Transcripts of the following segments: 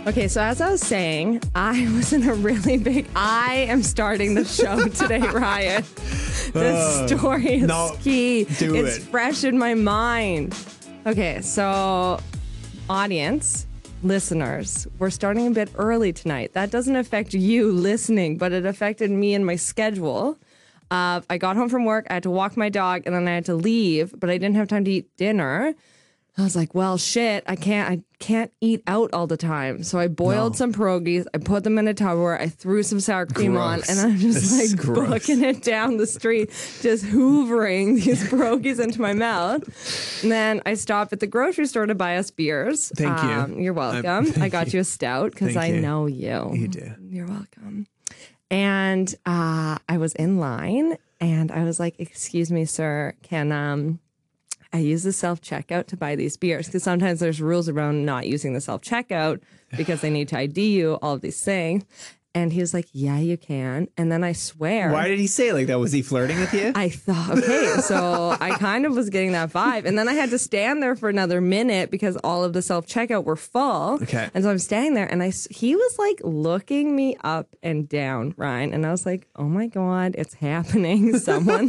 Okay, so as I was saying, I was in a really big... I am starting the show today, Ryan. This story is key. It's fresh in my mind. Okay, so audience, listeners, we're starting a bit early tonight. That doesn't affect you listening, but it affected me and my schedule. I got home from work, I had to walk my dog, and then I had to leave, but I didn't have time to eat dinner. I was like, well, shit, I can't eat out all the time. So I boiled some pierogies, I put them in a Tupperware, I threw some sour cream on, and I'm just booking it down the street, just hoovering these pierogies into my mouth. And then I stopped at the grocery store to buy us beers. Thank you. You're welcome. I got you a stout because I know you. You do. You're welcome. And I was in line, and I was like, excuse me, sir, can I use the self-checkout to buy these beers? Because sometimes there's rules around not using the self-checkout because they need to ID you, all of these things. And he was like, yeah, you can. And then I swear. Why did he say it like that? Was he flirting with you? I thought, okay, so I kind of was getting that vibe. And then I had to stand there for another minute because all of the self-checkout were full. Okay. And so I'm standing there, and he was like looking me up and down, Ryan. And I was like, oh my God, it's happening. Someone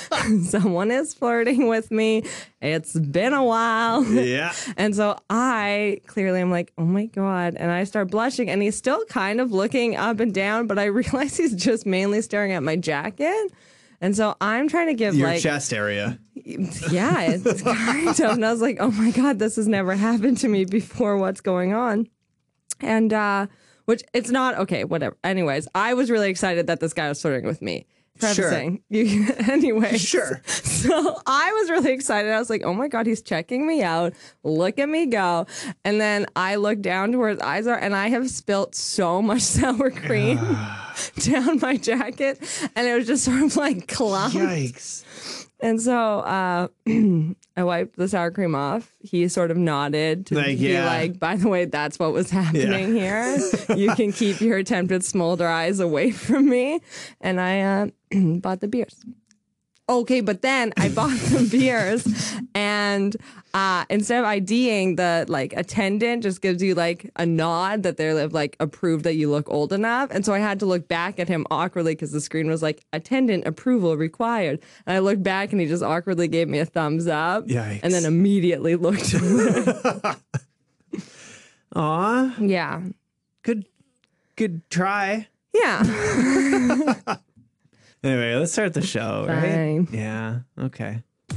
is flirting with me. It's been a while. Yeah. And so I'm like, oh my God. And I start blushing, and he's still kind of looking up and down, but I realize he's just mainly staring at my jacket. And so I'm trying to give your chest area. Yeah, it's kind of. And I was like, oh my God, this has never happened to me before. What's going on? And which it's not okay, whatever. Anyways, I was really excited that this guy was flirting with me. Prefacing. Sure. Anyway. Sure. So I was really excited. I was like, oh my God, he's checking me out. Look at me go. And then I look down to where his eyes are, and I have spilt so much sour cream down my jacket. And it was just sort of like clumped. Yikes. And so I wiped the sour cream off. He sort of nodded to be like, by the way, that's what was happening here. You can keep your attempted smolder eyes away from me. And I bought the beers. Okay, but then I bought the beers, and instead of IDing, the attendant just gives you like a nod that they're like approved that you look old enough. And so I had to look back at him awkwardly because the screen was like attendant approval required. And I looked back, and he just awkwardly gave me a thumbs up. Yikes. And then immediately looked away. Aw. Yeah. Good try. Yeah. Anyway, let's start the show, Fine. right? Yeah. Okay.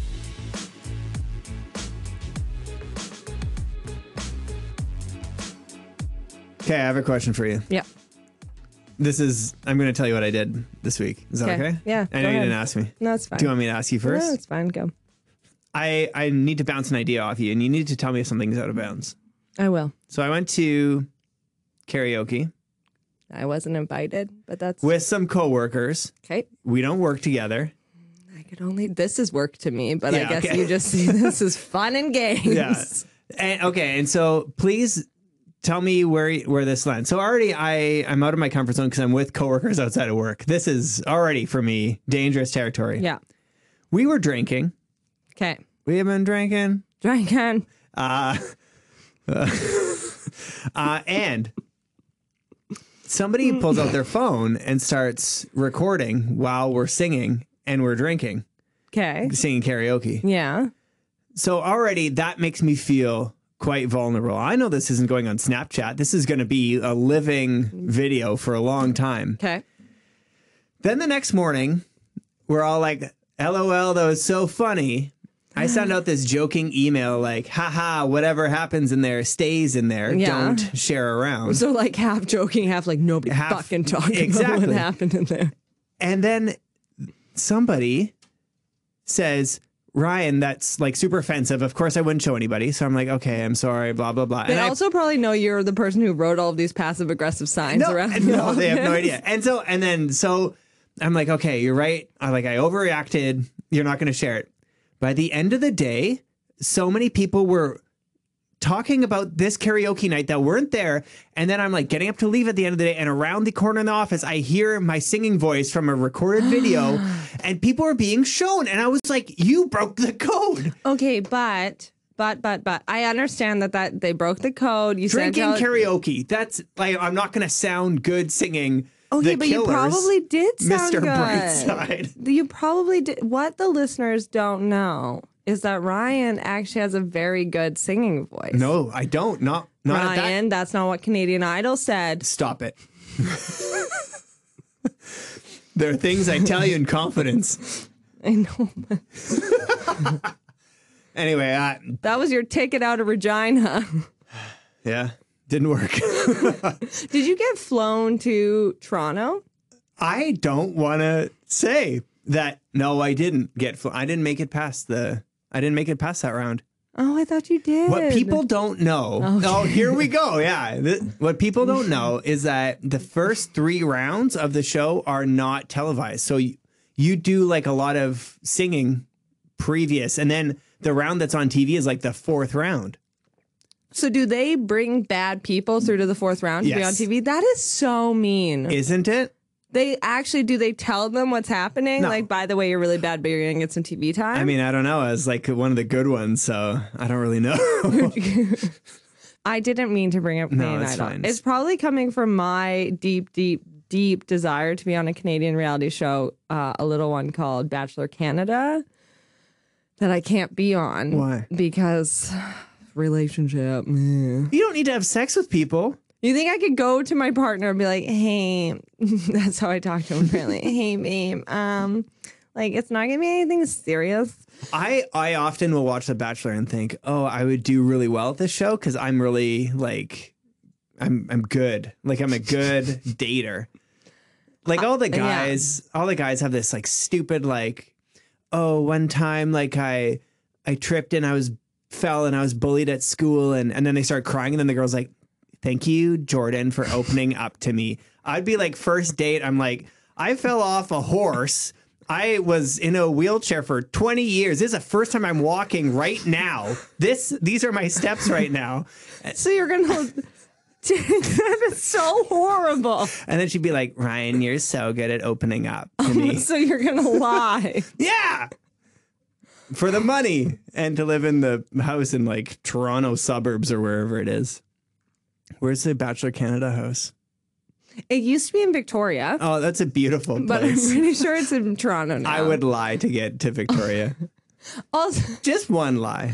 Okay, I have a question for you. Yeah. I'm going to tell you what I did this week. Is that okay? Yeah. I know you didn't ask me. No, it's fine. Do you want me to ask you first? No, it's fine. Go. I need to bounce an idea off you, and you need to tell me if something's out of bounds. I will. So I went to karaoke. I wasn't invited, but that's... with some coworkers. Okay. We don't work together. This is work to me, but I guess you just see this as fun and games. Yeah. And so please tell me where this lands. So already I'm out of my comfort zone because I'm with coworkers outside of work. This is already, for me, dangerous territory. Yeah. We were drinking. Okay. We have been drinking. Drinking. And somebody pulls out their phone and starts recording while we're singing and we're drinking. Okay. Singing karaoke. Yeah. So already that makes me feel quite vulnerable. I know this isn't going on Snapchat. This is going to be a living video for a long time. Okay. Then the next morning, we're all like, LOL, that was so funny. I send out this joking email like, haha, whatever happens in there stays in there. Yeah. Don't share around. So like half joking, half like nobody fucking talking about what happened in there. And then somebody says, Ryan, that's like super offensive. Of course, I wouldn't show anybody. So I'm like, okay, I'm sorry, blah, blah, blah. They also probably know you're the person who wrote all of these passive aggressive signs around the No, office. they have no idea. So I'm like, okay, you're right. I overreacted. You're not going to share it. By the end of the day, so many people were talking about this karaoke night that weren't there. And then I'm like getting up to leave at the end of the day. And around the corner in the office, I hear my singing voice from a recorded video and people are being shown. And I was like, you broke the code. Okay, but I understand that they broke the code. You drinking sent out karaoke. That's like, I'm not going to sound good singing. Okay, the but Killers, you probably did sound Mr. good. Brightside. You probably did. What the listeners don't know is that Ryan actually has a very good singing voice. No, I don't. Not Ryan, that's not what Canadian Idol said. Stop it. There are things I tell you in confidence. I know. Anyway, that was your ticket out of Regina. Yeah, didn't work. Did you get flown to Toronto? I don't want to say that. No, I didn't get flown. I didn't make it past that round. Oh, I thought you did. What people don't know. Oh, here we go. Yeah. What people don't know is that the first 3 rounds of the show are not televised. So you do like a lot of singing previous, and then the round that's on TV is like the 4th round. So do they bring bad people through to the 4th round to be on TV? That is so mean. Isn't it? They actually, do they tell them what's happening? No. Like, by the way, you're really bad, but you're going to get some TV time? I mean, I don't know. I was like one of the good ones, so I don't really know. I didn't mean to bring up Canadian Idol. Fine. It's probably coming from my deep desire to be on a Canadian reality show, a little one called Bachelor Canada, that I can't be on. Why? Because relationship. You don't need to have sex with people. You think I could go to my partner and be like, hey, that's how I talk to him apparently. Hey, babe, like, it's not gonna be anything serious. I often will watch The Bachelor and think, oh, I would do really well at this show because I'm really like, I'm good. Like, I'm a good dater. Like all the guys have this like stupid like, oh, one time like I tripped and I fell and I was bullied at school and then they start crying and then the girl's like, thank you, Jordan, for opening up to me. I'd be like, first date, I'm like, I fell off a horse. I was in a wheelchair for 20 years. This is the first time I'm walking right now. These are my steps right now. So you're going to... That is so horrible. And then she'd be like, Ryan, you're so good at opening up to me. So you're going to lie. Yeah. For the money and to live in the house in like Toronto suburbs or wherever it is. Where's the Bachelor Canada house? It used to be in Victoria. Oh, that's a beautiful place. But I'm pretty sure it's in Toronto now. I would lie to get to Victoria. Also, just one lie.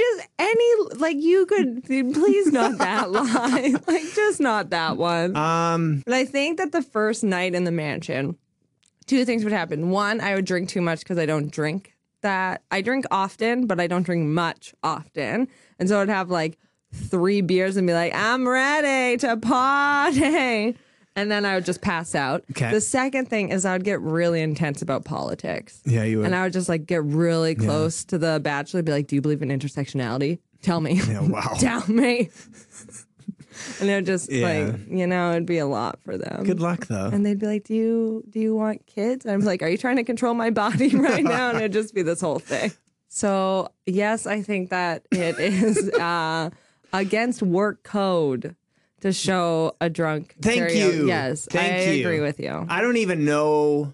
You could, please not that lie. Like, just not that one. But I think that the first night in the mansion, 2 things would happen. One, I would drink too much because I don't drink that. I drink often, but I don't drink much often. And so I'd have like 3 beers and be like, I'm ready to party. And then I would just pass out. Okay. The second thing is I would get really intense about politics. Yeah, you would. And I would just like get really close to the Bachelor and be like, do you believe in intersectionality? Tell me. Yeah, wow. Tell me. And it would just like, it'd be a lot for them. Good luck though. And they'd be like, do you want kids? And I'm like, are you trying to control my body right now? And it'd just be this whole thing. So yes, I think that it is against work code to show a drunk. Thank you. Yes, I agree with you. I don't even know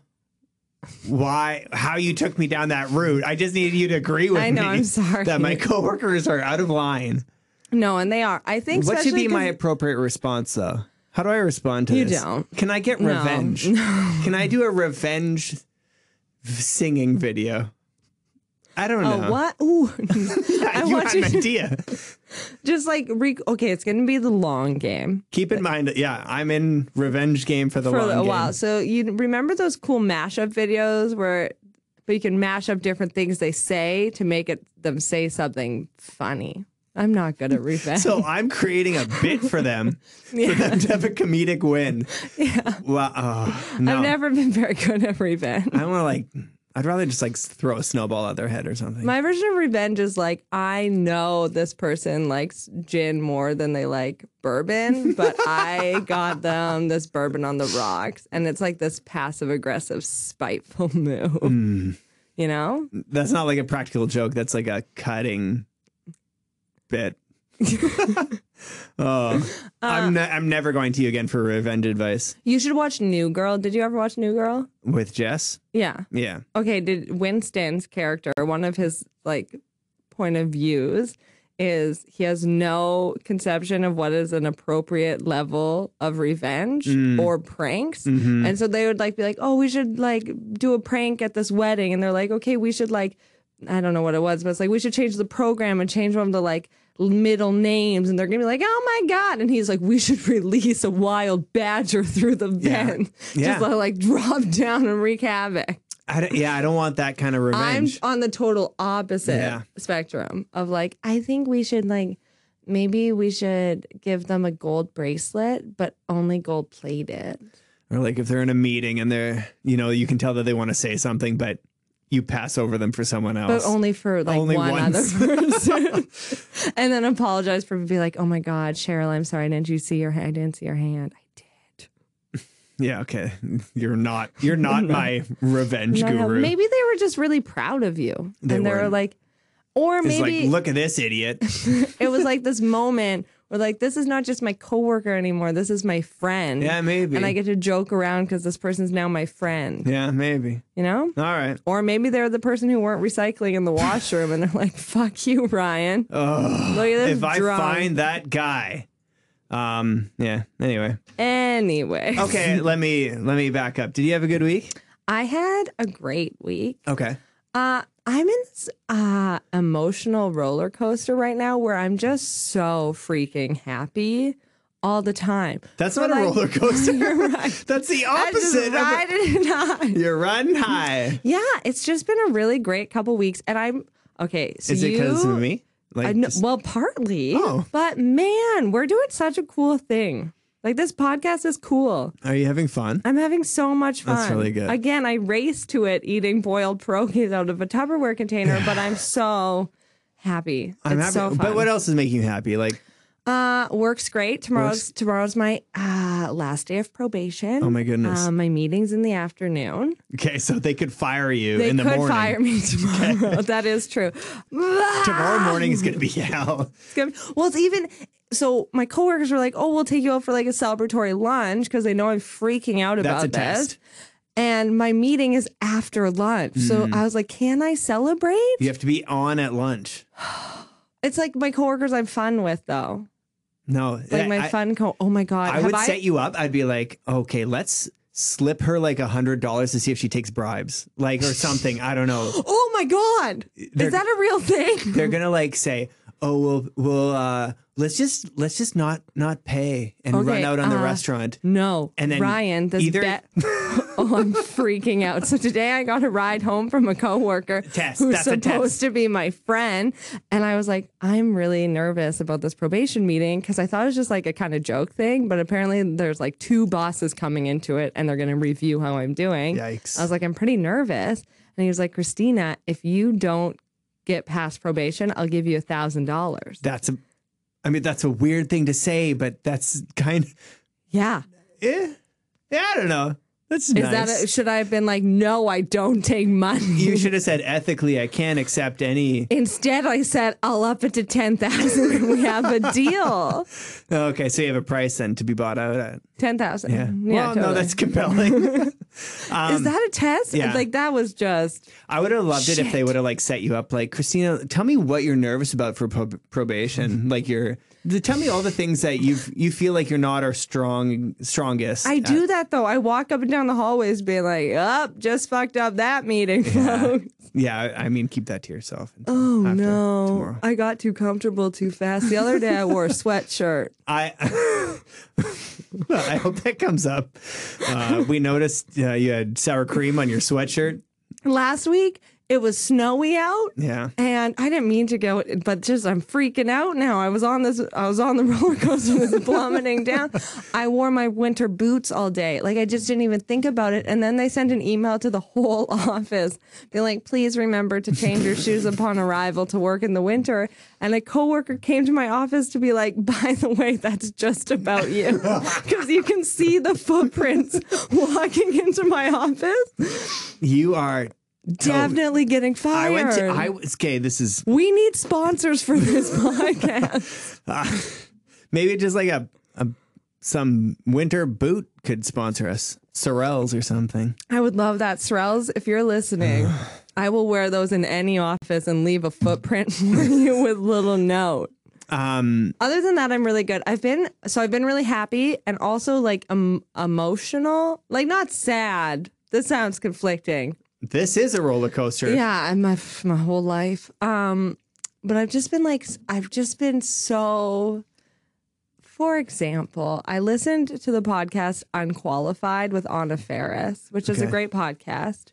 how you took me down that route. I just needed you to agree with me. I know, I'm sorry. That my coworkers are out of line. No, and they are. I think what should be my appropriate response, though? How do I respond to this? You don't. Can I get revenge? No. Can I do a revenge singing video? I don't know. What? Ooh. You had an idea. Just like, okay, it's going to be the long game. Keep in mind that, I'm in revenge game for long game. While. So you remember those cool mashup videos where you can mash up different things they say to make them say something funny? I'm not good at revenge. So I'm creating a bit for them, for them to have a comedic win. Yeah. Well, no. I've never been very good at revenge. I'd rather just like throw a snowball at their head or something. My version of revenge is like, I know this person likes gin more than they like bourbon, but I got them this bourbon on the rocks. And it's like this passive aggressive, spiteful move. You know? That's not like a practical joke. That's like a cutting bit. I'm never going to you again for revenge advice. You should watch New Girl. Did you ever watch New Girl? With Jess? Yeah. Yeah. Okay, did Winston's character, one of his like point of views is he has no conception of what is an appropriate level of revenge or pranks. And so they would like be like, oh, we should like do a prank at this wedding. And they're like, okay, we should like, I don't know what it was, but it's like, we should change the program and change them to like middle names. And they're going to be like, oh my God. And he's like, we should release a wild badger through the vent. Just like drop down and wreak havoc. I don't want that kind of revenge. I'm on the total opposite spectrum of like, I think we should like, maybe we should give them a gold bracelet, but only gold plated. Or like if they're in a meeting and they're, you know, you can tell that they want to say something, but you pass over them for someone else. But only for like only one once. Other person. And then apologize for being like, oh my God, Cheryl, I'm sorry. I didn't see your hand. I did. Yeah, okay. You're not my revenge guru. Maybe they were just really proud of you. They were like, or maybe like, look at this idiot. It was like this moment where like, this is not just my coworker anymore. This is my friend. Yeah, maybe. And I get to joke around because this person's now my friend. Yeah, maybe. You know? All right. Or maybe they're the person who weren't recycling in the washroom and they're like, fuck you, Ryan. Oh, look at this if I find that guy. Anyway. Okay, let me back up. Did you have a good week? I had a great week. Okay. I'm in this emotional roller coaster right now where I'm just so freaking happy all the time. That's not a roller coaster. You're right. That's the opposite. Riding it high. You're riding high. Yeah, it's just been a really great couple weeks, and I'm okay. So is it because of me? Like well, partly. Oh. But man, we're doing such a cool thing. Like this podcast is cool. Are you having fun? I'm having so much fun. That's really good. Again, I raced to it eating boiled pierogies out of a Tupperware container, but I'm so happy. I'm it's happy. So fun. But what else is making you happy? Like work's great. Tomorrow's my last day of probation. Oh my goodness. My meeting's in the afternoon. Okay, so they could fire you in the morning. They could fire me tomorrow. Okay. That is true. Tomorrow morning is going to be hell. It's even so my coworkers were like, "Oh, we'll take you out for like a celebratory lunch," because they know I'm freaking out about this. Test. And my meeting is after lunch. So I was like, "Can I celebrate?" You have to be on at lunch. It's like my coworkers I'm fun with though. No, like my fun oh my God. I would set you up. I'd be like, okay, let's slip her like $100 to see if she takes bribes, like, or something. I don't know. Oh my God. Is that a real thing? They're going to like say, oh, we'll let's just not pay and run out on the restaurant. No. And then Ryan, this oh, I'm freaking out. So today I got a ride home from a coworker who's supposed to be my friend. And I was like, I'm really nervous about this probation meeting because I thought it was just like a kind of joke thing. But apparently there's like 2 bosses coming into it and they're going to review how I'm doing. Yikes. I was like, I'm pretty nervous. And he was like, Christina, if you don't get past probation, I'll give you $1,000. That's a weird thing to say, but that's kind of. Yeah. Yeah, I don't know. That's nice. Should I have been like, no, I don't take money? You should have said, ethically, I can't accept any. Instead, I said, I'll up it to 10,000 and we have a deal. Okay, so you have a price then to be bought out at 10,000. Yeah. Well, totally. no, that's compelling. Is that a test? Yeah. Like that was just. I would have loved it if they would have like set you up. Like, Christina, tell me what you're nervous about for probation. Like tell me all the things that you feel like you're not our strongest. I do that though. I walk up and down the hallways being like, just fucked up that meeting, folks. Yeah, I mean, keep that to yourself. Oh no, tomorrow. I got too comfortable too fast. The other day I wore a sweatshirt. I hope that comes up. We noticed you had sour cream on your sweatshirt. Last week, it was snowy out. Yeah. And I didn't mean to go, but just I'm freaking out now. I was on the roller coaster, it was plummeting down. I wore my winter boots all day. Like I just didn't even think about it. And then they sent an email to the whole office being like, please remember to change your shoes upon arrival to work in the winter. And a coworker came to my office to be like, by the way, that's just about you. Because you can see the footprints walking into my office. You are definitely getting fired. This is. We need sponsors for this podcast. Maybe just like some winter boot could sponsor us. Sorels or something. I would love that. Sorels, if you're listening, I will wear those in any office and leave a footprint for you with little note. Other than that, I'm really good. I've been really happy and also like emotional, like not sad. This sounds conflicting. This is a roller coaster. Yeah, my whole life. But I've just been so. For example, I listened to the podcast Unqualified with Anna Faris, which is a great podcast.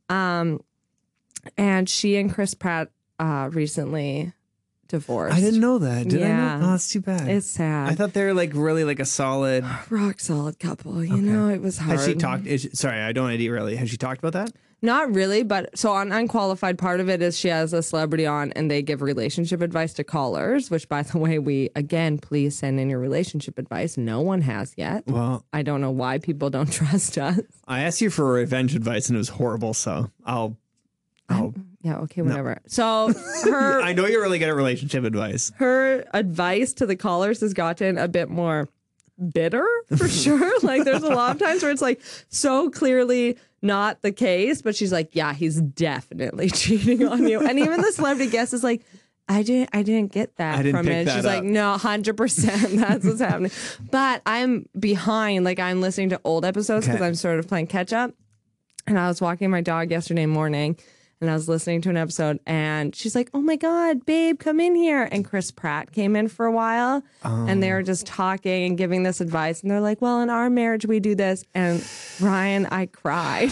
And she and Chris Pratt recently divorced. I didn't know that. Did I know? Oh, that's too bad. It's sad. I thought they were like really like a solid, rock solid couple. You know, it was hard. Has she talked? Sorry, I don't want to really. Has she talked about that? Not really, but so on Unqualified, part of it is she has a celebrity on and they give relationship advice to callers, which, by the way, please send in your relationship advice. No one has yet. Well, I don't know why people don't trust us. I asked you for revenge advice and it was horrible, so yeah, okay, whatever. No. So her... I know you're really good at relationship advice. Her advice to the callers has gotten a bit more bitter, for sure. Like, there's a lot of times where it's like so clearly not the case, but she's like, yeah, he's definitely cheating on you. And even the celebrity guest is like, I didn't get that from it. She's like, no, 100%. That's what's happening. But I'm behind. Like, I'm listening to old episodes because I'm sort of playing catch up. And I was walking my dog yesterday morning and I was listening to an episode and she's like, oh my God, babe, come in here. And Chris Pratt came in for a while and they were just talking and giving this advice. And they're like, well, in our marriage, we do this. And Ryan, I cried.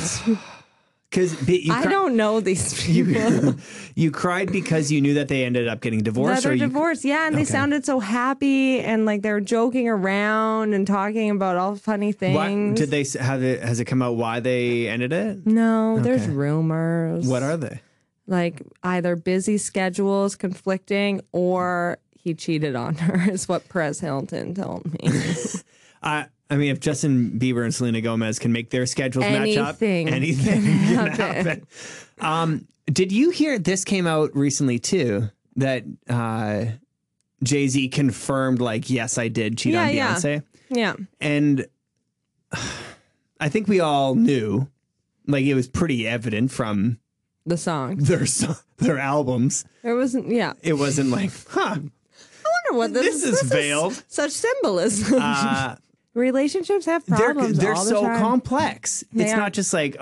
I don't know these people. You cried because you knew that they ended up getting divorced? They're divorced, yeah. And they sounded so happy and like they were joking around and talking about all funny things. What, did they have it? Has it come out why they ended it? No, there's rumors. What are they? Like either busy schedules conflicting or he cheated on her is what Perez Hilton told me. I mean, if Justin Bieber and Selena Gomez can make their schedules match up, anything can happen. Did you hear this came out recently too, that Jay-Z confirmed like, yes, I did cheat on Beyonce? Yeah. And I think we all knew, like it was pretty evident from the song, their albums. There wasn't, It wasn't like, I wonder what this is veiled. Such symbolism. Relationships have problems. They're all the so time. complex. It's not just like,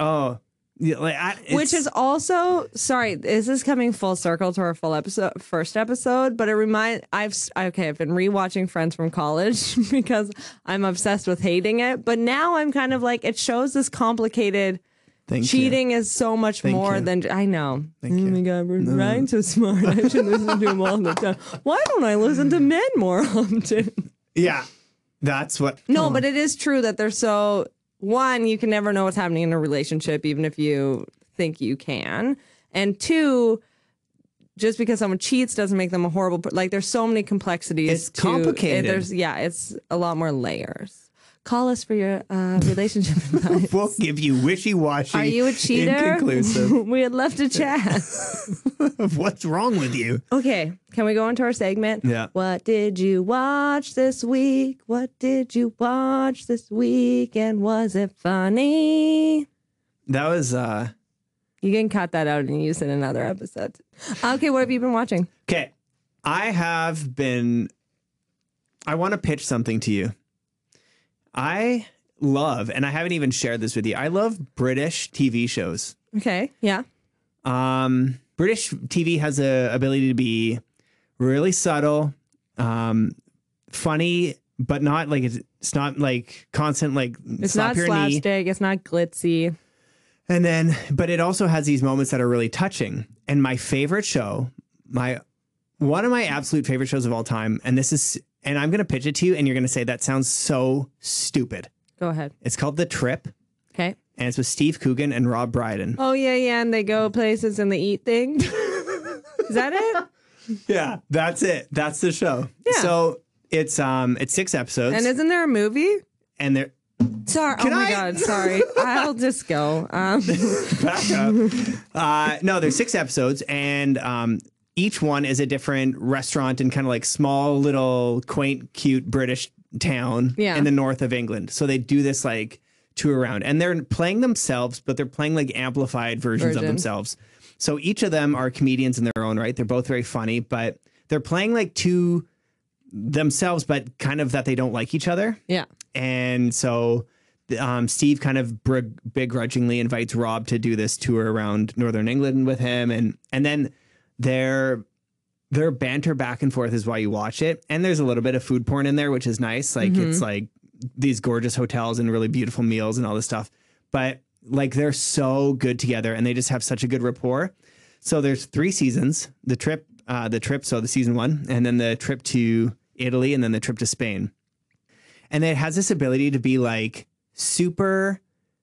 which is also, sorry, is this coming full circle to our first episode? But it I've been rewatching Friends from college because I'm obsessed with hating it. But now I'm kind of like, it shows this complicated. Cheating is so much more than I know. Thank you. Oh my God, Ryan's so smart. I should listen to him all the time. Why don't I listen to men more often? Yeah. That's what. No, but it is true that they're so. One, you can never know what's happening in a relationship, even if you think you can. And two, just because someone cheats doesn't make them a horrible. Like, there's so many complexities. It's complicated. It's a lot more layers. Call us for your relationship advice. We'll give you wishy-washy. Are you a cheater? Inconclusive. We would love to chat. What's wrong with you? Okay, can we go into our segment? Yeah. What did you watch this week? What did you watch this week? And was it funny? That was... You can cut that out and use it in another episode. Okay, what have you been watching? Okay, I want to pitch something to you. I love, and I haven't even shared this with you, I love British TV shows. Okay, yeah. British TV has a ability to be really subtle, funny, but not like it's not like constant like it's not slapstick, it's not glitzy. And then, but it also has these moments that are really touching. And my favorite show, one of my absolute favorite shows of all time, and I'm going to pitch it to you, and you're going to say, that sounds so stupid. Go ahead. It's called The Trip. Okay. And it's with Steve Coogan and Rob Brydon. Oh, yeah. And they go places and they eat things. Is that it? Yeah, that's it. That's the show. Yeah. So it's 6 episodes. And isn't there a movie? And there... Sorry. God. Sorry. I'll just go. Back up. No, there's 6 episodes, and... each one is a different restaurant in kind of like small, little, quaint, cute British town in the north of England. So they do this like tour around, and they're playing themselves, but they're playing like amplified versions of themselves. So each of them are comedians in their own right. They're both very funny, but they're playing like two themselves, but kind of that they don't like each other. Yeah. And so Steve kind of begrudgingly invites Rob to do this tour around Northern England with him. And then their banter back and forth is why you watch it. And there's a little bit of food porn in there, which is nice. Like it's like these gorgeous hotels and really beautiful meals and all this stuff. But like they're so good together and they just have such a good rapport. So there's 3 seasons, the trip, so the season 1, and then the trip to Italy, and then the trip to Spain. And it has this ability to be like super,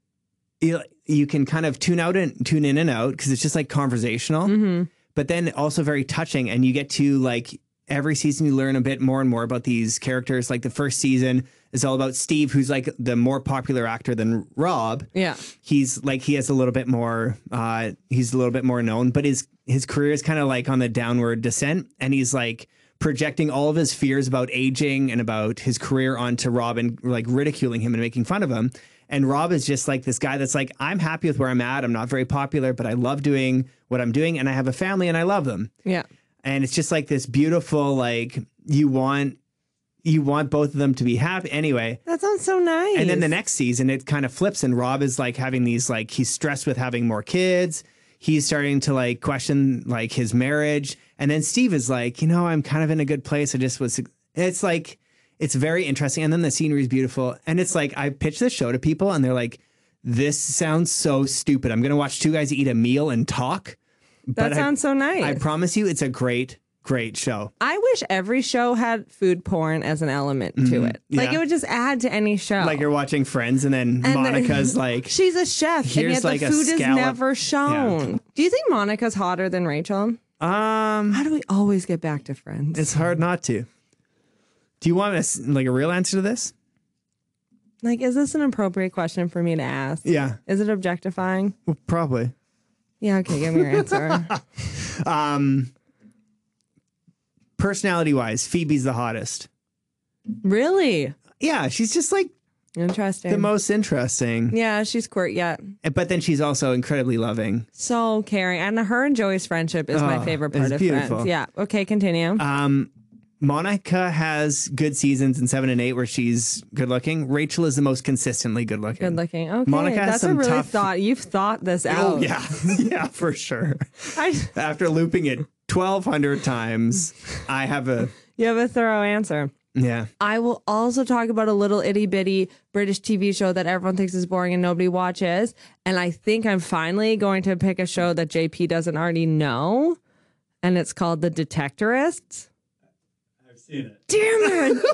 you can kind of tune in and out because it's just like conversational, but then also very touching. And you get to like every season you learn a bit more and more about these characters. Like the first season is all about Steve, who's like the more popular actor than Rob. Yeah. He's like, he has a little bit more, he's a little bit more known, but his career is kind of like on the downward descent. And he's like projecting all of his fears about aging and about his career onto Rob and like ridiculing him and making fun of him. And Rob is just like this guy that's like, I'm happy with where I'm at. I'm not very popular, but I love doing what I'm doing. And I have a family and I love them. Yeah. And it's just like this beautiful, like you want both of them to be happy. Anyway. That sounds so nice. And then the next season, it kind of flips and Rob is like having these, like, he's stressed with having more kids. He's starting to like question like his marriage. And then Steve is like, I'm kind of in a good place. It's like, it's very interesting. And then the scenery is beautiful. And it's like, I pitch this show to people and they're like, this sounds so stupid. I'm going to watch 2 guys eat a meal and talk. That sounds so nice. I promise you, it's a great show. I wish every show had food porn as an element to it. Like it would just add to any show. Like you're watching Friends and then Monica's like, she's a chef and yet like the food is never shown. Yeah. Do you think Monica's hotter than Rachel? How do we always get back to Friends? It's hard not to. Do you want a real answer to this? Like, is this an appropriate question for me to ask? Yeah. Is it objectifying? Well, probably. Yeah, okay, give me your answer. Personality-wise, Phoebe's the hottest. Really? Yeah, she's just like interesting. The most interesting. Yeah, she's quirky. Yeah. But then she's also incredibly loving. So caring. And her and Joey's friendship is my favorite part of beautiful. Friends. Yeah. Okay, continue. Monica has good seasons in 7 and 8 where she's good looking. Rachel is the most consistently good looking. Good looking. Okay. Monica has That's some a really tough thought. You've thought this out. Oh yeah. Yeah, for sure. After looping it 1,200 times, I have You have a thorough answer. Yeah. I will also talk about a little itty bitty British TV show that everyone thinks is boring and nobody watches. And I think I'm finally going to pick a show that JP doesn't already know. And it's called The Detectorists. Seen it. Damn it.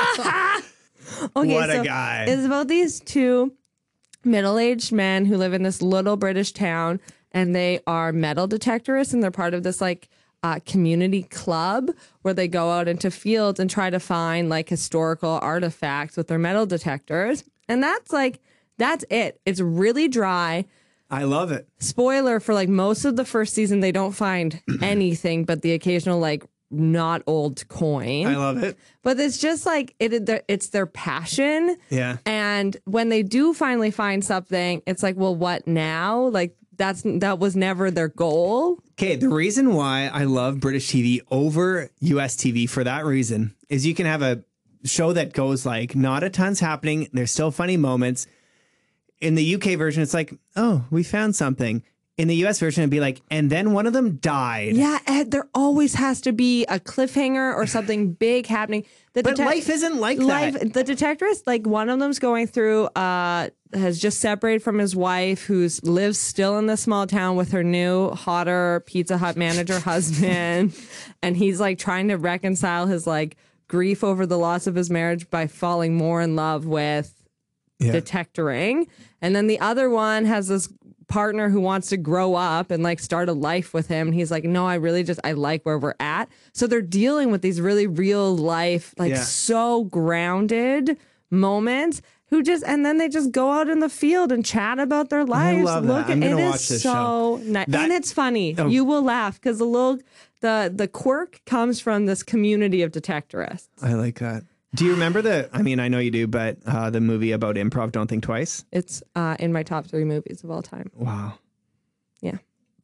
Okay, what a guy. It's about these 2 middle-aged men who live in this little British town, and they are metal detectorists, and they're part of this like community club where they go out into fields and try to find like historical artifacts with their metal detectors. And that's it. It's really dry. I love it. Spoiler for like most of the first season, they don't find anything but the occasional like not old coin. I love it. But it's just like it's their passion. Yeah. And when they do finally find something, it's like, well, what now? Like that was never their goal. Okay, the reason why I love British TV over US TV for that reason is you can have a show that goes like not a ton's happening. There's still funny moments. In the UK version, it's like, oh, we found something. In the US version, it'd be like, and then one of them died. Yeah, Ed, there always has to be a cliffhanger or something big happening. But life isn't like that. The detectorist, like one of them's going through, has just separated from his wife, who lives still in the small town with her new, hotter Pizza Hut manager husband. And he's like trying to reconcile his like grief over the loss of his marriage by falling more in love with detectoring. And then the other one has this partner who wants to grow up and like start a life with him. And he's like, no, I like where we're at. So they're dealing with these really real life, like so grounded moments and then they just go out in the field and chat about their lives. I love that. I'm going to watch this show. Nice. And it's funny. You will laugh because the quirk comes from this community of detectorists. I like that. Do you remember I know you do, but the movie about improv, Don't Think Twice? It's in my top 3 movies of all time. Wow. Yeah.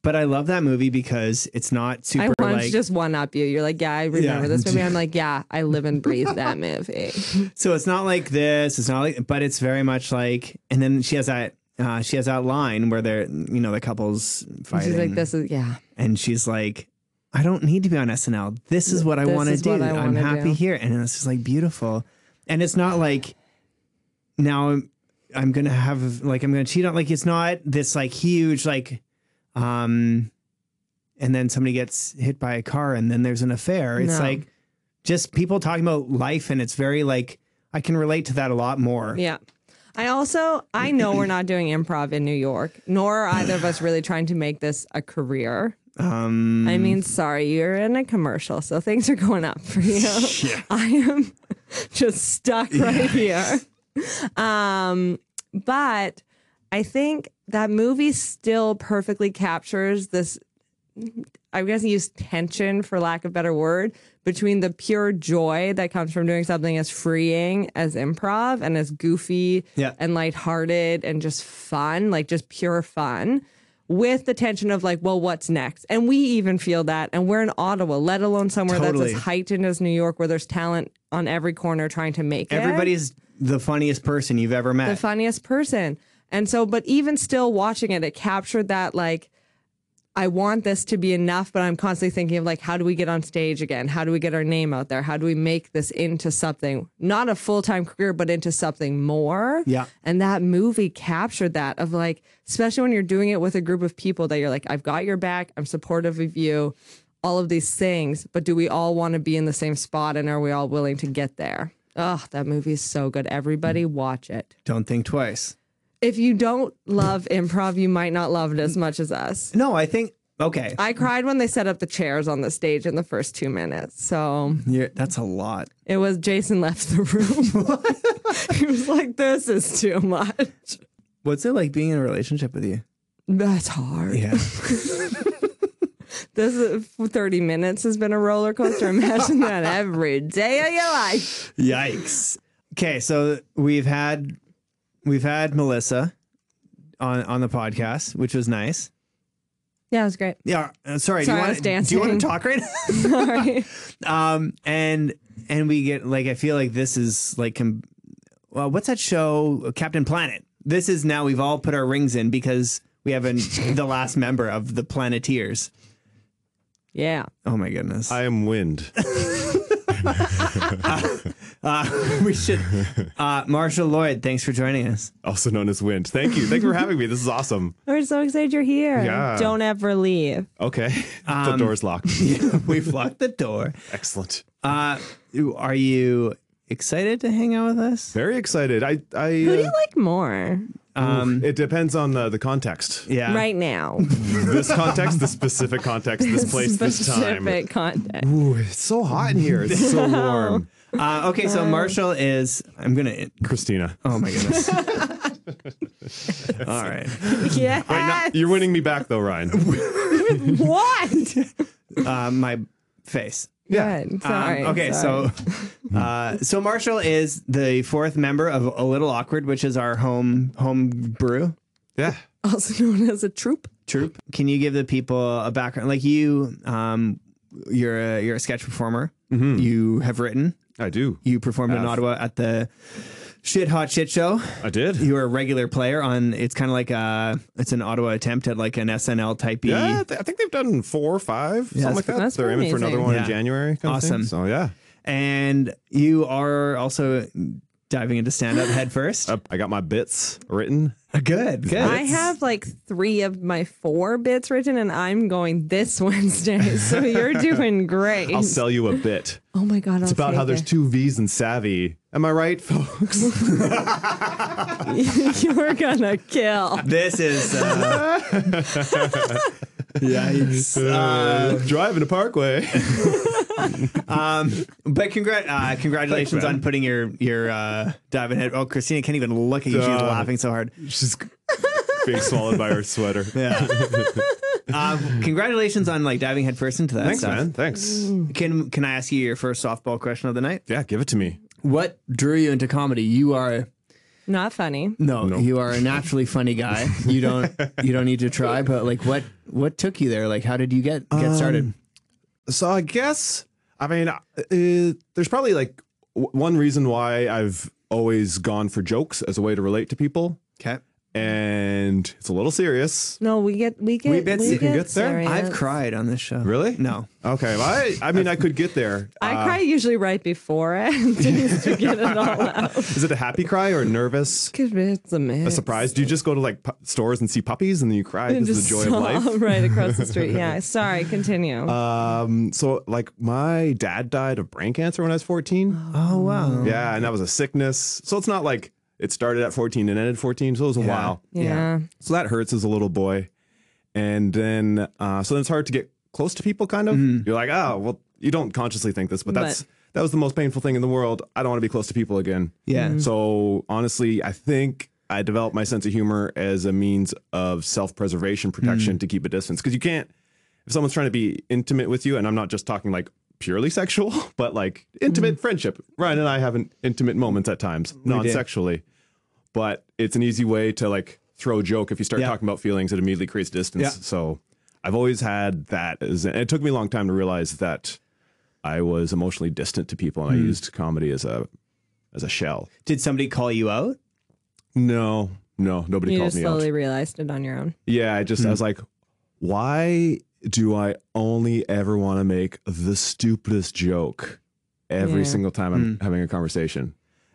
But I love that movie because it's not super I want like... to just one-up you. You're like, yeah, I remember this movie. I'm like, yeah, I live and breathe that movie. So it's not like this. It's not like... But it's very much like... And then she has that line where they're, the couple's fighting. She's like, this is... Yeah. And she's like, I don't need to be on SNL. This is what I want to do. I'm happy here. And it's just like beautiful. And it's not like now I'm going to have like, I'm going to cheat on, like, it's not this like huge, like, and then somebody gets hit by a car and then there's an affair. It's like just people talking about life. And it's very like, I can relate to that a lot more. Yeah. I know we're not doing improv in New York, nor are either of us really trying to make this a career. I mean, sorry, you're in a commercial, so things are going up for you. Yeah. I am just stuck right here. But I think that movie still perfectly captures this, I'm going to use tension for lack of a better word, between the pure joy that comes from doing something as freeing as improv and as goofy and lighthearted and just fun, like just pure fun, with the tension of like, well, what's next? And we even feel that. And we're in Ottawa, let alone somewhere that's as heightened as New York, where there's talent on every corner trying to make it. Everybody's the funniest person you've ever met. The funniest person. And so, but even still watching it, it captured that like, I want this to be enough, but I'm constantly thinking of like, how do we get on stage again? How do we get our name out there? How do we make this into something, not a full-time career, but into something more? Yeah. And that movie captured that of like, especially when you're doing it with a group of people that you're like, I've got your back. I'm supportive of you, all of these things, but do we all want to be in the same spot? And are we all willing to get there? Oh, that movie is so good. Everybody watch it. Don't think twice. If you don't love improv, you might not love it as much as us. No, I think, okay. I cried when they set up the chairs on the stage in the first 2 minutes. So that's a lot. It was Jason left the room. He was like, this is too much. What's it like being in a relationship with you? That's hard. Yeah. This is, 30 minutes has been a roller coaster. Imagine that every day of your life. Yikes. Okay, so we've had Melissa on the podcast, which was nice. Yeah, it was great. Yeah, sorry. I was dancing. Do you want to talk right now? Sorry. And we get like, I feel like this is like, what's that show? Captain Planet. This is now we've all put our rings in because we have the last member of the Planeteers. Yeah. Oh my goodness. I am Wind. We should. Marshall Lloyd, thanks for joining us. Also known as Wind. Thank you. Thanks for having me. This is awesome. We're so excited you're here. Yeah. Don't ever leave. Okay. The door's locked. We've locked the door. Excellent. Are you excited to hang out with us? Very excited. Who do you like more? It depends on the context. Yeah. Right now. This context, the specific context, this place, this time. Specific context. Ooh, it's so hot in here. It's so warm. Okay, so Marshall is. I'm gonna. Christina. Oh my goodness. All right. Yes. Right now, you're winning me back though, Ryan. What? My face. Yeah. Good. Sorry. Okay, sorry. so Marshall is the fourth member of A Little Awkward, which is our home brew. Yeah. Also known as a troupe. Can you give the people a background? Like you're a sketch performer. Mm-hmm. You have written. I do. You performed in Ottawa at the Shit Hot Shit Show. I did. You were a regular player on. It's kind of like it's an Ottawa attempt at like an SNL type. Yeah, I think they've done 4 or 5, something like that. That's They're aiming for another one in Yeah. January. Awesome. So yeah. And you are also diving into stand-up head first. I got my bits written. Good. I have like 3 of my 4 bits written, and I'm going this Wednesday. So you're doing great. I'll sell you a bit. Oh my God. It's about how there's 2 V's in savvy. Am I right, folks? You're gonna kill. This is. Yikes. Driving a parkway. But congratulations on putting your diving head. Oh, Christina can't even look at you. She's laughing so hard. She's being swallowed by her sweater. Yeah. Congratulations on like diving head first into that Thanks, stuff. man. Thanks. Can I ask you your first softball question of the night? Yeah, give it to me. What drew you into comedy? You are Not funny. No, you are a naturally funny guy. You don't need to try. But like, what took you there? Like, how did you get started? So I guess, I mean, there's probably like one reason why I've always gone for jokes as a way to relate to people. Okay. And it's a little serious. No, we get can get there? serious. I've cried on this show. Really? No. Okay. Well, I mean, I could get there. I cry usually right before it just to get it all out. Is it a happy cry or a nervous? It's a mix. A surprise? Do you just go to like stores and see puppies and then you cry? This is the joy of life. Right across the street. Yeah. Sorry. Continue. So like my dad died of brain cancer when I was 14. Oh wow. Yeah, and that was a sickness. So it's not like it started at 14 and ended at 14. So it was a while. Yeah. So that hurts as a little boy. And then, so then it's hard to get close to people kind of. You're like, oh, well, you don't consciously think this, but that was the most painful thing in the world. I don't want to be close to people again. Yeah. So honestly, I think I developed my sense of humor as a means of self-preservation, protection to keep a distance. Because you can't, if someone's trying to be intimate with you, and I'm not just talking like purely sexual, but like intimate friendship. Ryan and I have intimate moments at times, non-sexually. But it's an easy way to like throw a joke. If you start talking about feelings, it immediately creates distance. Yeah. So I've always had that. And it took me a long time to realize that I was emotionally distant to people, and I used comedy as a shell. Did somebody call you out? No, nobody You called just me slowly out. realized it on your own. Yeah, I was like, why do I only ever want to make the stupidest joke every single time I'm having a conversation?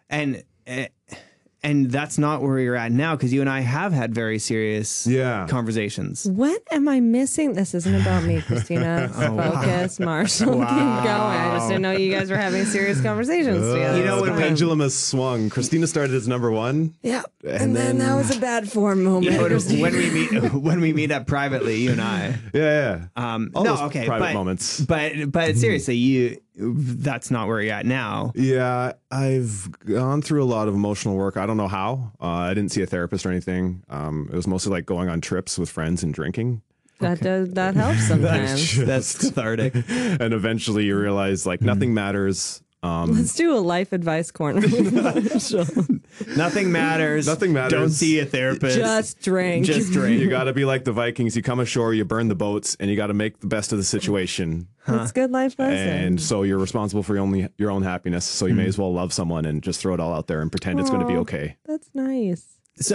And that's not where you're at now, because you and I have had very serious conversations. What am I missing? This isn't about me, Christina. Focus, Marshall. Keep going. I just didn't know you guys were having serious conversations together. You know, the when pendulum has swung. Christina started as number one. Yeah. And then that was a bad form moment. when we meet up privately, you and I. Yeah. All those private but, moments. But seriously, that's not where you're at now. Yeah, I've gone through a lot of emotional work. I don't know how. I didn't see a therapist or anything. It was mostly like going on trips with friends and drinking. That helps sometimes. That's cathartic. And eventually you realize like nothing matters. Let's do a life advice corner. Nothing matters. Nothing matters. Don't see a therapist. Just drink. Just drink. You got to be like the Vikings. You come ashore, you burn the boats, and you got to make the best of the situation. That's good life lesson. And so you're responsible for your own happiness. So you may as well love someone and just throw it all out there and pretend it's going to be okay. That's nice.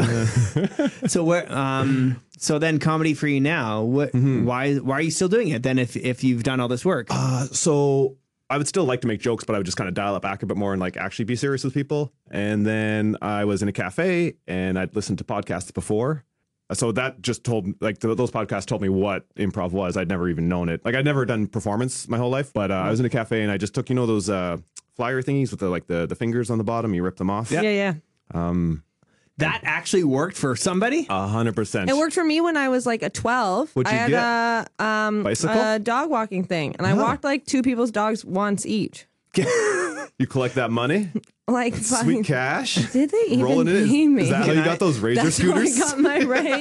So then comedy for you now. Why are you still doing it then if you've done all this work? So I would still like to make jokes, but I would just kind of dial it back a bit more and like actually be serious with people. And then I was in a cafe and I'd listened to podcasts before. So that just told like those podcasts told me what improv was. I'd never even known it. Like I'd never done performance my whole life, but I was in a cafe and I just took, those flyer thingies with the fingers on the bottom. You rip them off. Yeah. That actually worked for somebody? 100%. It worked for me when I was like a 12. What'd you I had get? Bicycle? a dog walking thing, and I walked like two people's dogs once each. You collect that money? Like Sweet cash? Did they even Rolling it pay me? Is that how you got those Razor That's scooters? how I got my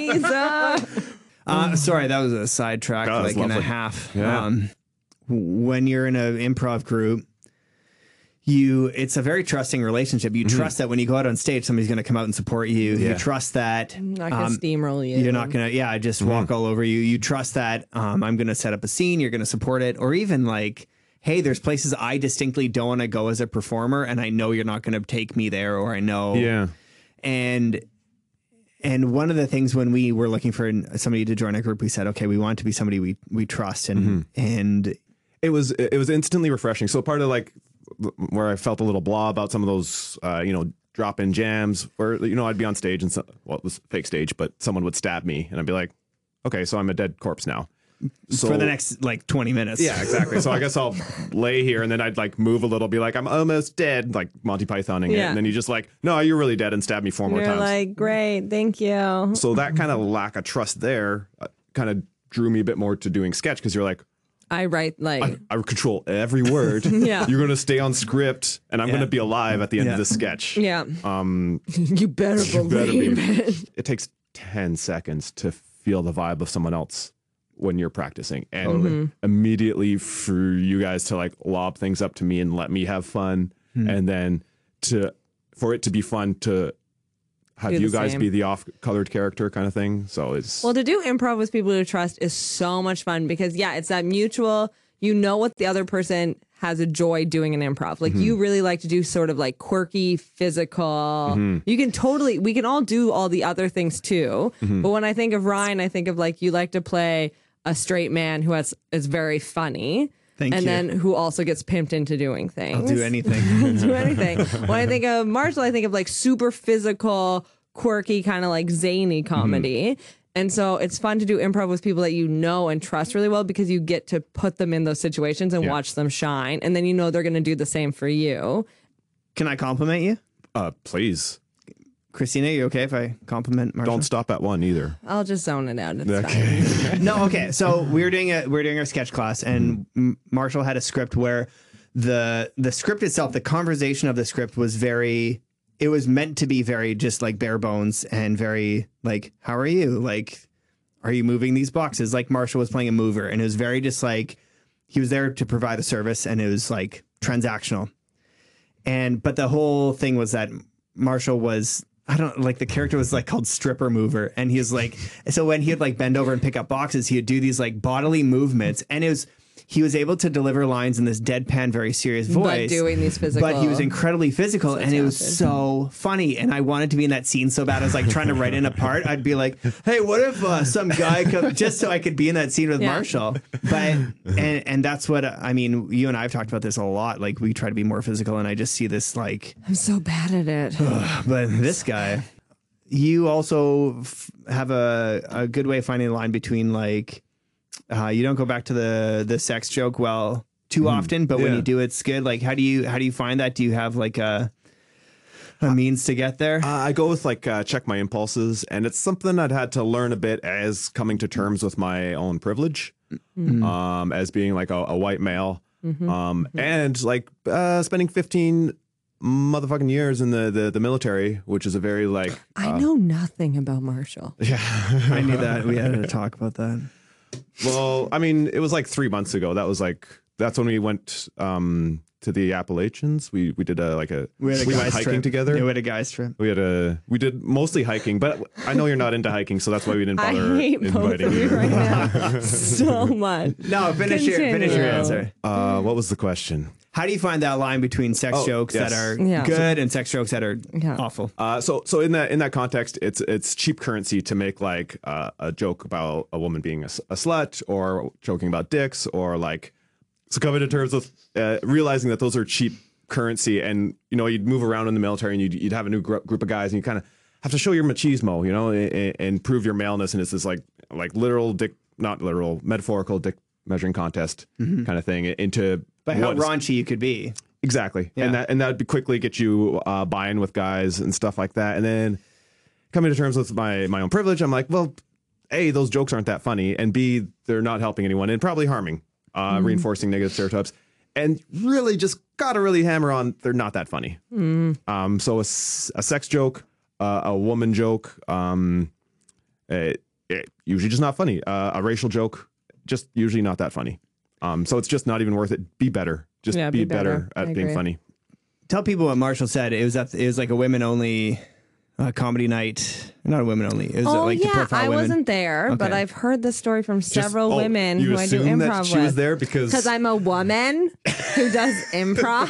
Razor. Sorry, that was a sidetrack, That was and a lovely. half. Yeah. When you're in an improv group, it's a very trusting relationship. You trust that when you go out on stage, somebody's going to come out and support you. Yeah. You trust that I'm not gonna steamroll you. you're not going to, just walk all over you. You trust that I'm going to set up a scene. You're going to support it. Or even like, hey, there's places I distinctly don't want to go as a performer, and I know you're not going to take me there, or I know. Yeah. And one of the things when we were looking for somebody to join our group, we said, okay, we want to be somebody we trust, and It was instantly refreshing. So part of like where I felt a little blah about some of those, drop-in jams where, I'd be on stage and it was fake stage, but someone would stab me and I'd be like, okay, so I'm a dead corpse now. So, for the next like 20 minutes. Yeah, exactly. So I guess I'll lay here and then I'd like move a little, be like, I'm almost dead, like Monty Pythoning it. And then you just like, no, you're really dead, and stab me 4 more You're times. like, great, thank you. So that kind of lack of trust there kind of drew me a bit more to doing sketch, because you're like, I write like I control every word. Yeah. You're going to stay on script and I'm going to be alive at the end of the sketch. yeah. You better believe it. It takes 10 seconds to feel the vibe of someone else when you're practicing, and immediately for you guys to like lob things up to me and let me have fun, and then for it to be fun to have you guys be the off-colored character kind of thing. So it's well, to do improv with people you trust is so much fun because it's that mutual. You know what the other person has a joy doing in improv. Like you really like to do sort of like quirky, physical. You can we can all do all the other things too. But when I think of Ryan, I think of like you like to play a straight man who is very funny. Thank you. Then who also gets pimped into doing things. I'll do anything. Do anything. When I think of Marshall, I think of like super physical, quirky, kind of like zany comedy. And so it's fun to do improv with people that you know and trust really well because you get to put them in those situations and watch them shine. And then you know they're going to do the same for you. Can I compliment you? Please. Christina, you okay if I compliment Marshall? Don't stop at one either. I'll just zone it out. It's fine. No, okay. So we're doing our sketch class, and Marshall had a script where the script itself, the conversation of the script was very. It was meant to be very just like bare bones and very like, how are you? Like, are you moving these boxes? Like Marshall was playing a mover, and it was very just like he was there to provide a service, and it was like transactional. But the whole thing was that Marshall was. I don't like the character was like called stripper mover. And he was like, so when he would like bend over and pick up boxes, he would do these like bodily movements. And he was able to deliver lines in this deadpan, very serious voice. But doing these physical. But he was incredibly physical and it was so funny. And I wanted to be in that scene so bad. I was like trying to write in a part. I'd be like, hey, what if some guy comes just so I could be in that scene with Marshall. But, and that's what, I mean, you and I have talked about this a lot. Like we try to be more physical and I just see this like. I'm so bad at it. But this guy, you also have a good way of finding the line between like, you don't go back to the sex joke too often, but when you do, it's good. Like, how do you find that? Do you have like a means to get there? I go with like check my impulses, and it's something I'd had to learn a bit as coming to terms with my own privilege, as being like a white male, and like spending 15 motherfucking years in the military, which is a very like I know nothing about Marshall. Yeah, I knew that. We had to talk about that. Well, I mean, it was like 3 months ago. That's when we went to the Appalachians. We did we went hiking together. Yeah, we had a guy's trip. We did mostly hiking, but I know you're not into hiking, so that's why we didn't bother I hate both inviting of you you. right now so much. No, finish your answer. What was the question? How do you find that line between sex jokes that are good and sex jokes that are awful? So in that context, it's cheap currency to make like a joke about a woman being a slut, or joking about dicks, or like so coming to terms with realizing that those are cheap currency, and you know you'd move around in the military and you'd have a new group of guys, and you kind of have to show your machismo, you know, and prove your maleness, and it's this like literal dick, not literal, metaphorical dick measuring contest kind of thing into. But how raunchy you could be. Exactly. Yeah. And that would buy-in get you buy-in with guys and stuff like that. And then coming to terms with my own privilege, I'm like, well, A, those jokes aren't that funny. And B, they're not helping anyone and probably harming, reinforcing negative stereotypes. And really just got to really hammer on, they're not that funny. So a sex joke, a woman joke, it usually just not funny. A racial joke, just usually not that funny. So it's just not even worth it. Be better. Just be better at being funny. Tell people what Marshall said. It was like a women only comedy night. Not a women only. It was to profile women. I wasn't there, but I've heard this story from several women who I do improv with. She was there because I'm a woman who does improv.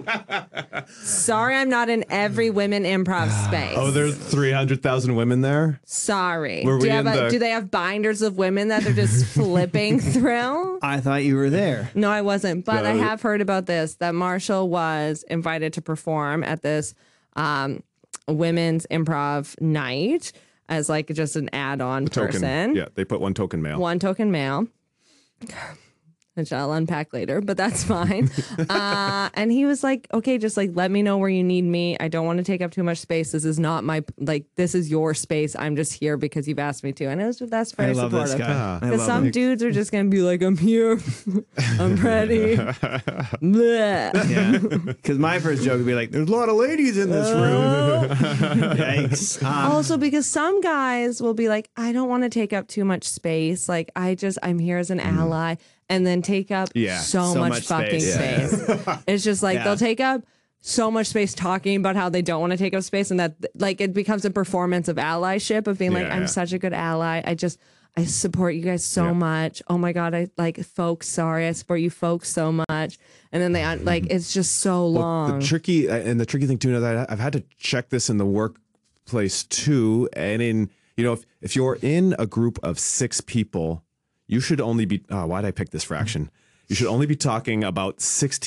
Sorry, I'm not in every women improv space. Oh, there's 300,000 women there? Sorry. Do they have binders of women that they're just flipping through? I thought you were there. No, I wasn't. But I have heard about this, that Marshall was invited to perform at this women's improv night as like just an add-on person. Yeah, they put one token male. Which I'll unpack later, but that's fine. And he was like, okay, just like, let me know where you need me. I don't want to take up too much space. This is not this is your space. I'm just here because you've asked me to. And that's very supportive. I love this guy. Because some dudes are just going to be like, I'm here. I'm ready. Yeah. Because my first joke would be like, there's a lot of ladies in this room. Yikes. Also, because some guys will be like, I don't want to take up too much space. Like, I'm here as an ally. And then take up so much fucking space. It's just like they'll take up so much space talking about how they don't want to take up space, and that like it becomes a performance of allyship of being like, I'm such a good ally. I support you guys so much. Oh my God, I like folks. Sorry, I support you folks so much. And then they like it's just so long. The tricky thing too, that I've had to check this in the workplace too, and in if you're in a group of 6 people, you should only be. Why did I pick this fraction? You should only be talking about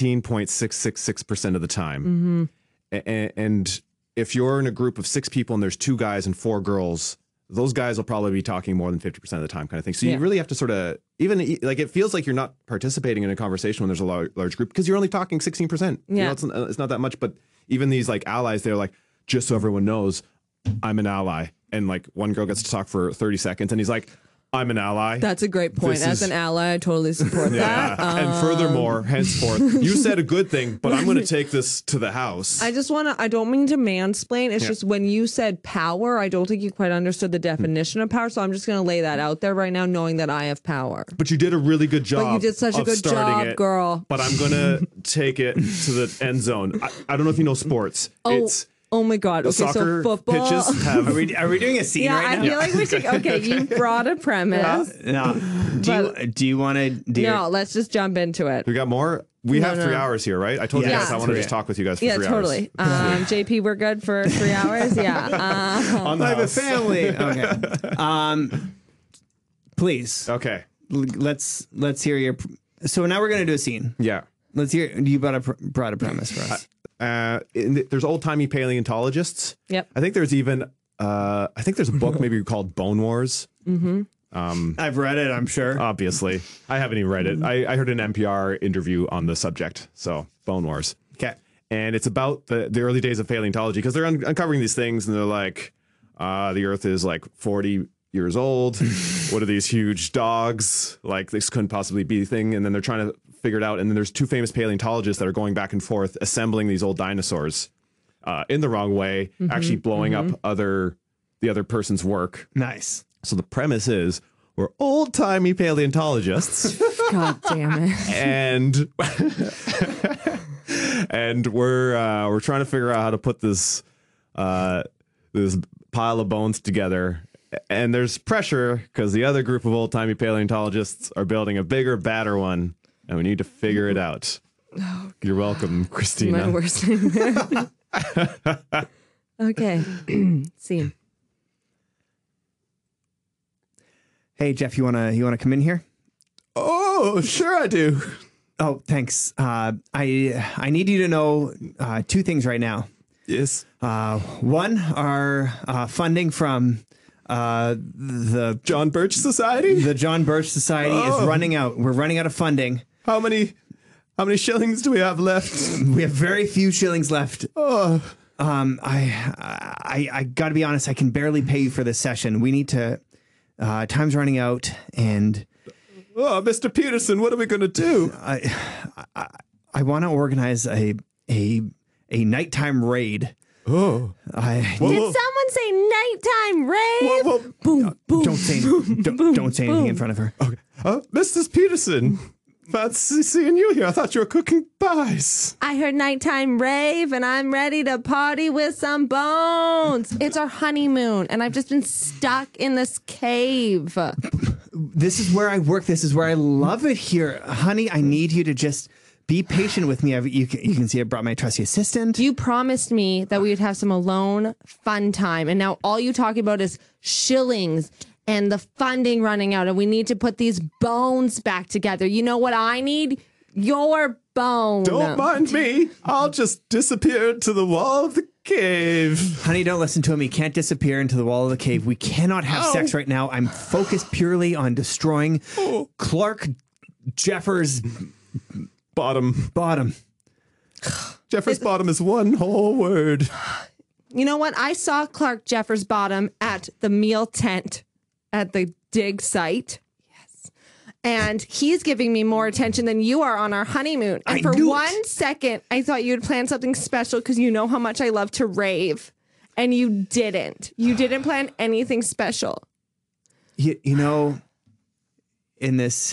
16.666% of the time. And if you're in a group of 6 people and there's 2 guys and 4 girls, those guys will probably be talking more than 50% of the time, kind of thing. So you really have to sort of, even like, it feels like you're not participating in a conversation when there's a large group because you're only talking 16%. Yeah. It's not that much, but even these like allies, they're like, just so everyone knows, I'm an ally. And like one girl gets to talk for 30 seconds and he's like, I'm an ally. That's a great point. As an ally, I totally support that. And furthermore, henceforth, you said a good thing, but I'm going to take this to the house. I don't mean to mansplain. It's just when you said power, I don't think you quite understood the definition of power. So I'm just going to lay that out there right now, knowing that I have power. But you did a really good job. But you did such a good job, girl. But I'm going to take it to the end zone. I don't know if you know sports. Oh my God. Okay, soccer so football. Pitches have, are we doing a scene right now? I feel like we should. Okay, you brought a premise. No. Do you want to do No, let's just jump into it. we got more? We have 3 hours here, right? I told you guys I want to just talk with you guys for 3 hours. Totally. JP, we're good for 3 hours? Yeah. On the I have a house. family. Okay. Please. Okay. Let's hear your. So now we're gonna do a scene. Yeah. Let's hear. You brought a premise for us. There's old-timey paleontologists. Yep. I think there's even a book maybe called Bone Wars. I've read it. I'm sure. Obviously. I haven't even read it. I heard an NPR interview on the subject. So Bone Wars. Okay. And it's about the early days of paleontology because they're uncovering these things and they're like, the Earth is like 40 years old. What are these huge dogs? Like this couldn't possibly be a thing. And then they're trying to figure it out. And then there's 2 famous paleontologists that are going back and forth assembling these old dinosaurs in the wrong way, actually blowing up the other person's work. Nice. So the premise is we're old-timey paleontologists. God damn it. And we're trying to figure out how to put this this pile of bones together. And there's pressure because the other group of old-timey paleontologists are building a bigger, badder one, and we need to figure it out. Oh, you're welcome, Christina. My worst nightmare. Okay. Scene. Hey Jeff, you wanna come in here? Oh, sure I do. Oh, thanks. I need you to know 2 things right now. Yes. One, our funding from the John Birch Society. The John Birch Society is running out. We're running out of funding. How many shillings do we have left? We have very few shillings left. Oh. I got to be honest. I can barely pay you for this session. We need to. Time's running out, and Mr. Peterson, what are we going to do? I want to organize a nighttime raid. Oh, Did someone say nighttime raid? Whoa. Boom, boom. Don't say anything in front of her. Okay. Mrs. Peterson, fancy seeing you here. I thought you were cooking pies. I heard nighttime rave, and I'm ready to party with some bones. It's our honeymoon, and I've just been stuck in this cave. This is where I work. This is where I love it here. Honey, I need you to just be patient with me. You can see I brought my trusty assistant. You promised me that we would have some alone fun time, and now all you talk about is shillings and the funding running out, and we need to put these bones back together. You know what I need? Your bone. Don't mind me. I'll just disappear into the wall of the cave. Honey, don't listen to him. He can't disappear into the wall of the cave. We cannot have sex right now. I'm focused purely on destroying Clark Jeffers' bottom. Jeffers' bottom is one whole word. You know what? I saw Clark Jeffers' bottom at the meal tent at the dig site. Yes. And he's giving me more attention than you are on our honeymoon. And for 1 second, I thought you'd plan something special because you know how much I love to rave. And you didn't. You didn't plan anything special. You know, in this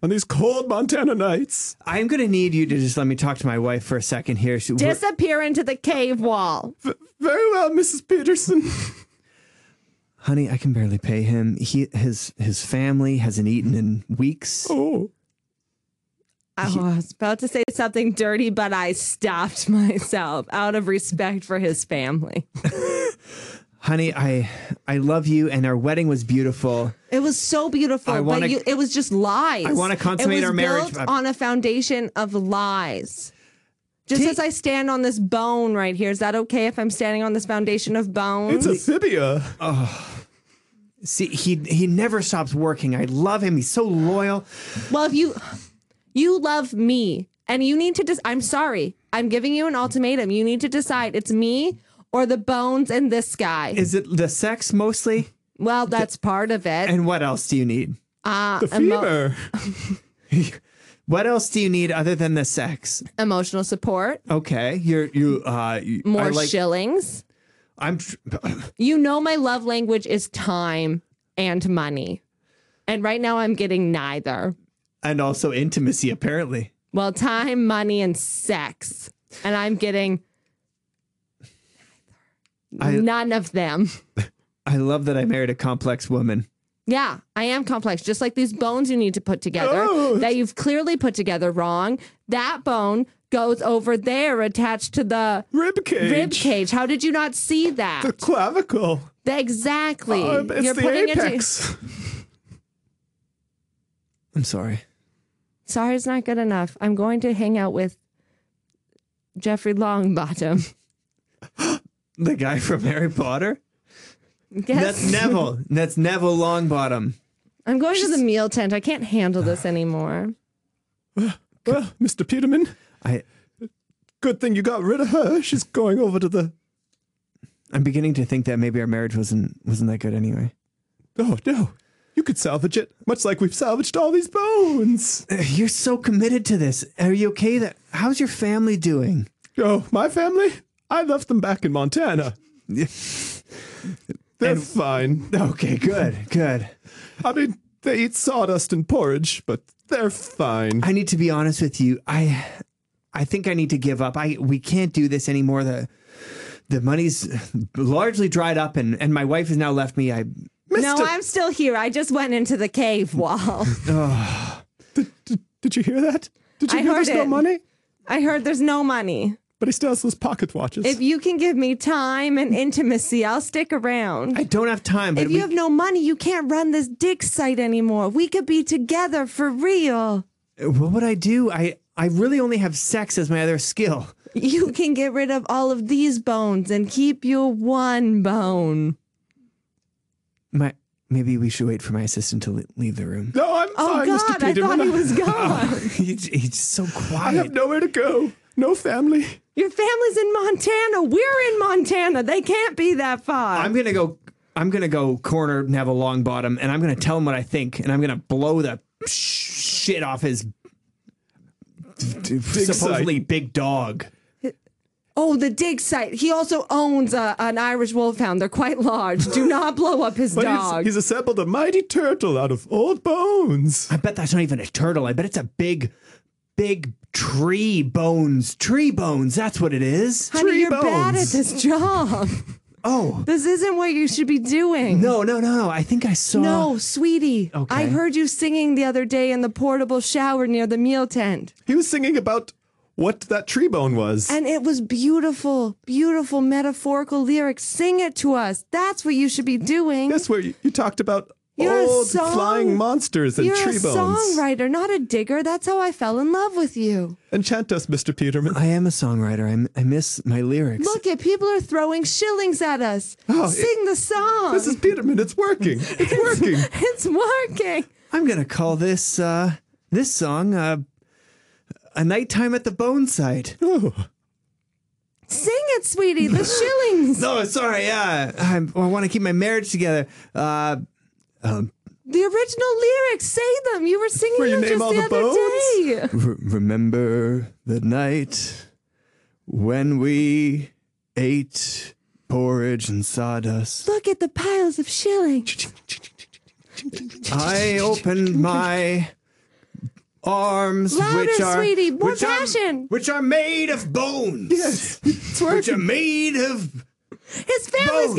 on these cold Montana nights. I'm going to need you to just let me talk to my wife for a second here. Disappear into the cave wall. Very well, Mrs. Peterson. Honey, I can barely pay him. His family hasn't eaten in weeks. Oh. I was about to say something dirty, but I stopped myself out of respect for his family. Honey, I love you, and our wedding was beautiful. It was so beautiful, it was just lies. I want to consummate our marriage. It was built on a foundation of lies. Just as I stand on this bone right here, is that okay if I'm standing on this foundation of bone? It's a fibia. Oh. See, he never stops working. I love him. He's so loyal. Well, if you love me, and you need to I'm sorry. I'm giving you an ultimatum. You need to decide it's me or the bones and this guy. Is it the sex mostly? Well, that's part of it. And what else do you need? The fever. What else do you need other than the sex? Emotional support. Okay, more shillings. You know my love language is time and money. And right now I'm getting neither. And also intimacy, apparently. Well, time, money, and sex. And I'm getting none of them. I love that I married a complex woman. Yeah, I am complex. Just like these bones you need to put together that you've clearly put together wrong. That bone goes over there attached to the rib cage. How did you not see that? The clavicle. Exactly. It's You're the putting apex. I'm sorry. Sorry is not good enough. I'm going to hang out with Jeffrey Longbottom. The guy from Harry Potter? Guess. That's Neville. That's Neville Longbottom. I'm going to the meal tent. I can't handle this anymore. Well, Mr. Peterman, good thing you got rid of her. She's going over to the... I'm beginning to think that maybe our marriage wasn't that good anyway. Oh, no. You could salvage it, much like we've salvaged all these bones. You're so committed to this. Are you okay? How's your family doing? Oh, my family? I left them back in Montana. They're fine. Okay, good. I mean, they eat sawdust and porridge, but they're fine. I need to be honest with you. I think I need to give up. We can't do this anymore. The money's largely dried up, and my wife has now left me. I'm still here. I just went into the cave wall. Did you hear that? Did you hear there's no money? I heard there's no money. But he still has those pocket watches. If you can give me time and intimacy, I'll stick around. I don't have time. But if you have no money, you can't run this dig site anymore. We could be together for real. What would I do? I really only have sex as my other skill. You can get rid of all of these bones and keep your one bone. Maybe we should wait for my assistant to leave the room. No, I'm fine, God, Mr. Peterman. I thought he was gone. He's so quiet. I have nowhere to go. No family. Your family's in Montana. We're in Montana. They can't be that far. I'm gonna go corner Neville Longbottom, and I'm gonna tell him what I think, and I'm gonna blow the shit off his supposedly big dog. Oh, the dig site. He also owns an Irish wolfhound. They're quite large. Do not blow up his dog. He's assembled a mighty turtle out of old bones. I bet that's not even a turtle. I bet it's a big tree bones. Tree bones. That's what it is. Honey, you're bad at this job. Oh. This isn't what you should be doing. No. I think I saw. No, sweetie. Okay. I heard you singing the other day in the portable shower near the meal tent. He was singing about what that tree bone was. And it was beautiful, beautiful metaphorical lyrics. Sing it to us. That's what you should be doing. That's where you talked about You're old flying monsters and tree bones. You're a songwriter, not a digger. That's how I fell in love with you. Enchant us, Mr. Peterman. I am a songwriter. I miss my lyrics. Look at people are throwing shillings at us. Sing the song. Mrs. Peterman, it's working. It's working. It's working. I'm gonna call this song A Nighttime at the Bone Site. Oh. Sing it, sweetie. The shillings. No, sorry. Yeah, I want to keep my marriage together. The original lyrics. Say them. You were singing Where you them name just all the the other bones? day. Remember the night when we ate porridge and sawdust. Look at the piles of shillings. I opened my arms, Louder, sweetie, more passion. Which are made of bones. Yes. Which are made of His family's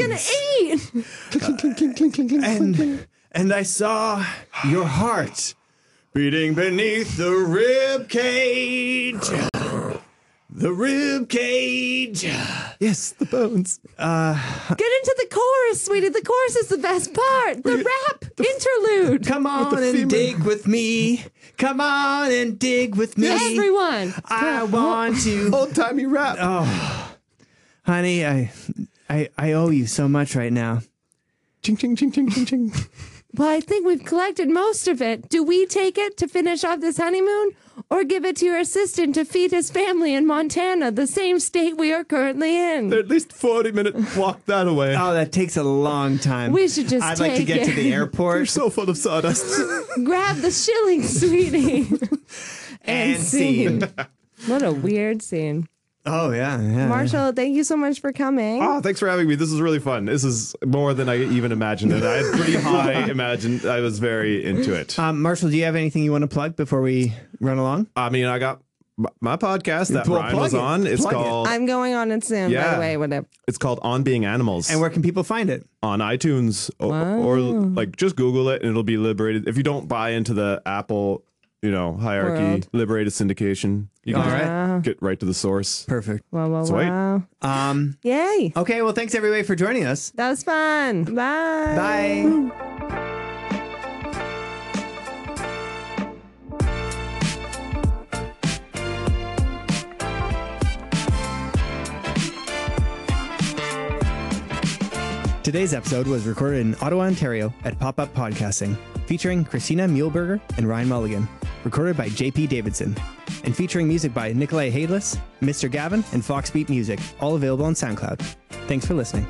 bones. gonna eat. And I saw your heart beating beneath the rib cage. The rib cage. Yes, the bones. Get into the chorus, sweetie. The chorus is the best part. The rap interlude. Come on and dig with me. Come on and dig with me. Everyone. I want to. Old-timey rap. Oh, honey, I owe you so much right now. Ching, ching, ching, ching, ching, ching. Well, I think we've collected most of it. Do we take it to finish off this honeymoon or give it to your assistant to feed his family in Montana, the same state we are currently in? They're at least 40-minute walk that away. Oh, that takes a long time. We should just I'd like to take get to the You're airport. so full of sawdust. Grab the shilling, sweetie. And scene. What a weird scene. Oh, yeah. Marshall, thank you so much for coming. Oh, thanks for having me. This is really fun. This is more than I even imagined. And I had pretty high imagined. I was very into it. Marshall, do you have anything you want to plug before we run along? I mean, I got my podcast that Well, Ryan plug was it. on. It's Plug it. called I'm going on it soon, by Yeah. the way, whatever. it's called On Being Animals. And where can people find it? on iTunes or like just Google it and it'll be liberated. If you don't buy into the Apple, hierarchy, World. liberated syndication, you can All right. Wow. get right to the source. Perfect. Wow. Sweet. Yay. Okay, well, thanks everybody for joining us. That was fun. Bye. Bye. Today's episode was recorded in Ottawa, Ontario at Pop-Up Podcasting, featuring Christina Muehlberger and Ryan Mulligan, recorded by JP Davidson, and featuring music by Nikolai Hadeless, Mr. Gavin, and Foxbeat Music, all available on SoundCloud. Thanks for listening.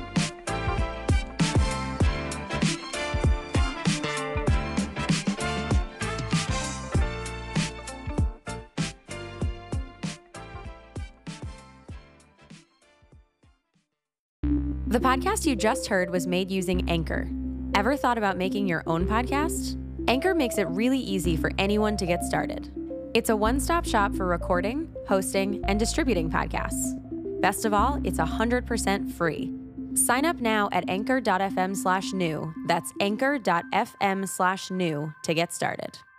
The podcast you just heard was made using Anchor. Ever thought about making your own podcast? Anchor makes it really easy for anyone to get started. It's a one-stop shop for recording, hosting, and distributing podcasts. Best of all, it's 100% free. Sign up now at anchor.fm/new. That's anchor.fm/new to get started.